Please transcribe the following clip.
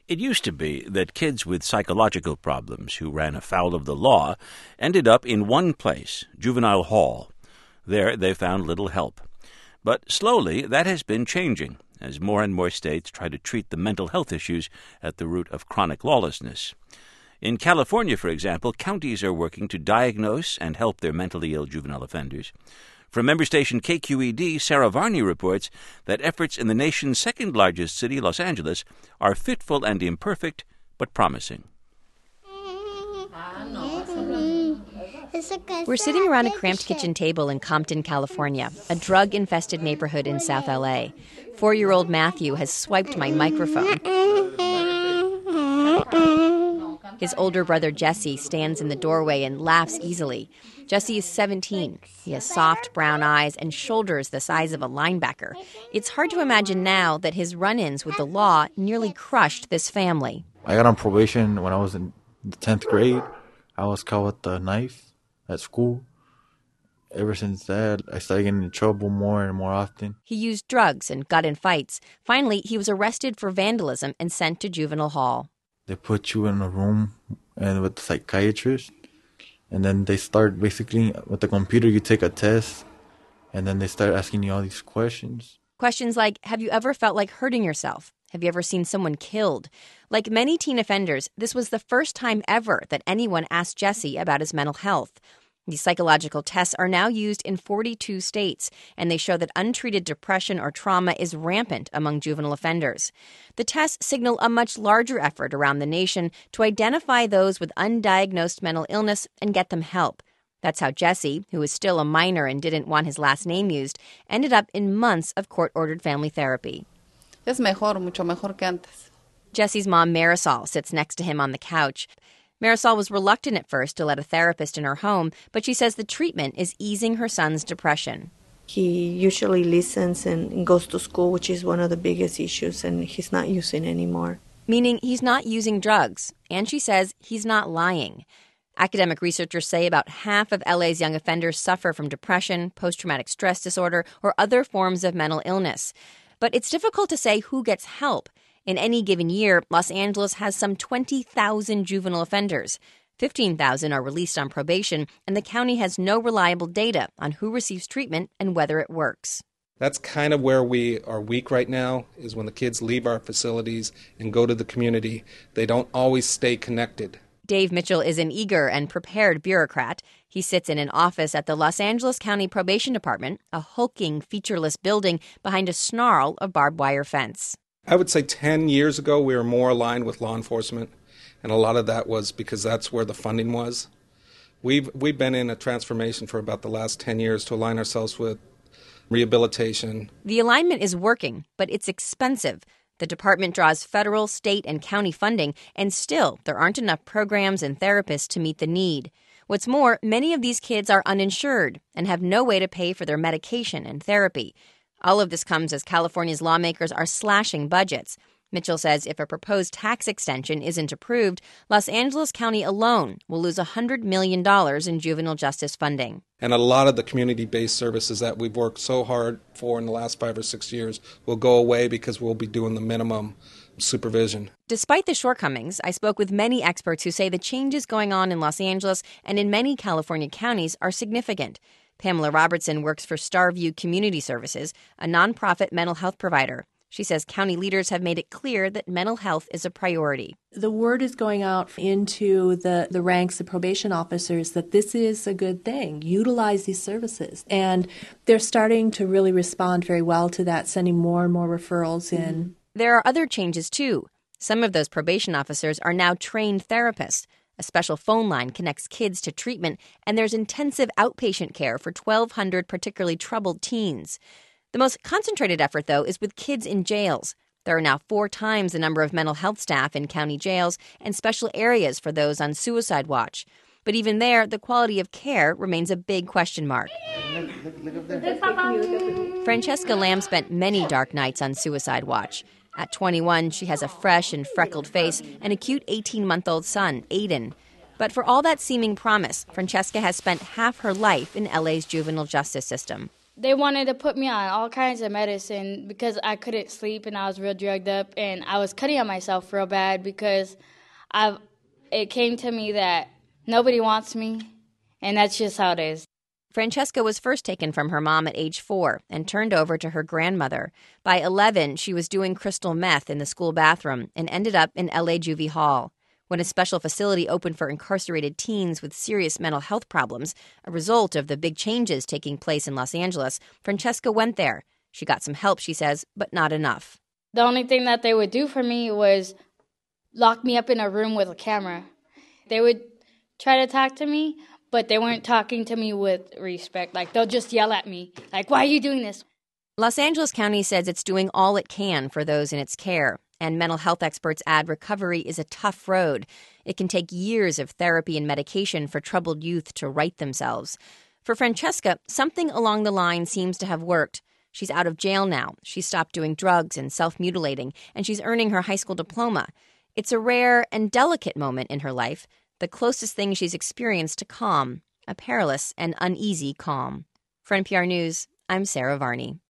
It used to be that kids with psychological problems who ran afoul of the law ended up in one place, juvenile hall. There they found little help. But slowly that has been changing as more and more states try to treat the mental health issues at the root of chronic lawlessness. In California, for example, counties are working to diagnose and help their mentally ill juvenile offenders. From member station KQED, Sarah Varney reports that efforts in the nation's second-largest city, Los Angeles, are fitful and imperfect, but promising. We're sitting around a cramped kitchen table in Compton, California, a drug-infested neighborhood in South L.A. 4-year-old Matthew has swiped my microphone. His older brother Jesse stands in the doorway and laughs easily. Jesse is 17. He has soft brown eyes and shoulders the size of a linebacker. It's hard to imagine now that his run-ins with the law nearly crushed this family. I got on probation when I was in the 10th grade. I was caught with a knife at school. Ever since that, I started getting in trouble more and more often. He used drugs and got in fights. Finally, he was arrested for vandalism and sent to juvenile hall. They put you in a room and with the psychiatrist, and then they start basically, with the computer, you take a test, and then they start asking you all these questions. Questions like, have you ever felt like hurting yourself? Have you ever seen someone killed? Like many teen offenders, this was the first time ever that anyone asked Jesse about his mental health. These psychological tests are now used in 42 states, and they show that untreated depression or trauma is rampant among juvenile offenders. The tests signal a much larger effort around the nation to identify those with undiagnosed mental illness and get them help. That's how Jesse, who is still a minor and didn't want his last name used, ended up in months of court-ordered family therapy. Es mejor, mucho mejor que antes. Jesse's mom, Marisol, sits next to him on the couch. Marisol was reluctant at first to let a therapist in her home, but she says the treatment is easing her son's depression. He usually listens and goes to school, which is one of the biggest issues, and he's not using anymore. Meaning he's not using drugs, and she says he's not lying. Academic researchers say about half of LA's young offenders suffer from depression, post-traumatic stress disorder, or other forms of mental illness. But it's difficult to say who gets help. In any given year, Los Angeles has some 20,000 juvenile offenders. 15,000 are released on probation, and the county has no reliable data on who receives treatment and whether it works. That's kind of where we are weak right now, is when the kids leave our facilities and go to the community. They don't always stay connected. Dave Mitchell is an eager and prepared bureaucrat. He sits in an office at the Los Angeles County Probation Department, a hulking, featureless building behind a snarl of barbed wire fence. I would say 10 years ago we were more aligned with law enforcement, and a lot of that was because that's where the funding was. We've been in a transformation for about the last 10 years to align ourselves with rehabilitation. The alignment is working, but it's expensive. The department draws federal, state, and county funding, and still there aren't enough programs and therapists to meet the need. What's more, many of these kids are uninsured and have no way to pay for their medication and therapy. All of this comes as California's lawmakers are slashing budgets. Mitchell says if a proposed tax extension isn't approved, Los Angeles County alone will lose $100 million in juvenile justice funding. And a lot of the community-based services that we've worked so hard for in the last 5 or 6 years will go away because we'll be doing the minimum supervision. Despite the shortcomings, I spoke with many experts who say the changes going on in Los Angeles and in many California counties are significant. Pamela Robertson works for Starview Community Services, a nonprofit mental health provider. She says county leaders have made it clear that mental health is a priority. The word is going out into the ranks of probation officers that this is a good thing. Utilize these services. And they're starting to really respond very well to that, sending more and more referrals in. There are other changes, too. Some of those probation officers are now trained therapists. A special phone line connects kids to treatment, and there's intensive outpatient care for 1,200 particularly troubled teens. The most concentrated effort, though, is with kids in jails. There are now 4 times the number of mental health staff in county jails and special areas for those on suicide watch. But even there, the quality of care remains a big question mark. Francesca Lamb spent many dark nights on suicide watch. At 21, she has a fresh and freckled face and a cute 18-month-old son, Aiden. But for all that seeming promise, Francesca has spent half her life in LA's juvenile justice system. They wanted to put me on all kinds of medicine because I couldn't sleep and I was real drugged up, and I was cutting on myself real bad because it came to me that nobody wants me, and that's just how it is. Francesca was first taken from her mom at age 4 and turned over to her grandmother. By 11, she was doing crystal meth in the school bathroom and ended up in LA Juvie Hall. When a special facility opened for incarcerated teens with serious mental health problems, a result of the big changes taking place in Los Angeles, Francesca went there. She got some help, she says, but not enough. The only thing that they would do for me was lock me up in a room with a camera. They would try to talk to me, but they weren't talking to me with respect. Like, they'll just yell at me, like, why are you doing this? Los Angeles County says it's doing all it can for those in its care. And mental health experts add recovery is a tough road. It can take years of therapy and medication for troubled youth to right themselves. For Francesca, something along the line seems to have worked. She's out of jail now. She's stopped doing drugs and self-mutilating, and she's earning her high school diploma. It's a rare and delicate moment in her life, the closest thing she's experienced to calm, a perilous and uneasy calm. For NPR News, I'm Sarah Varney.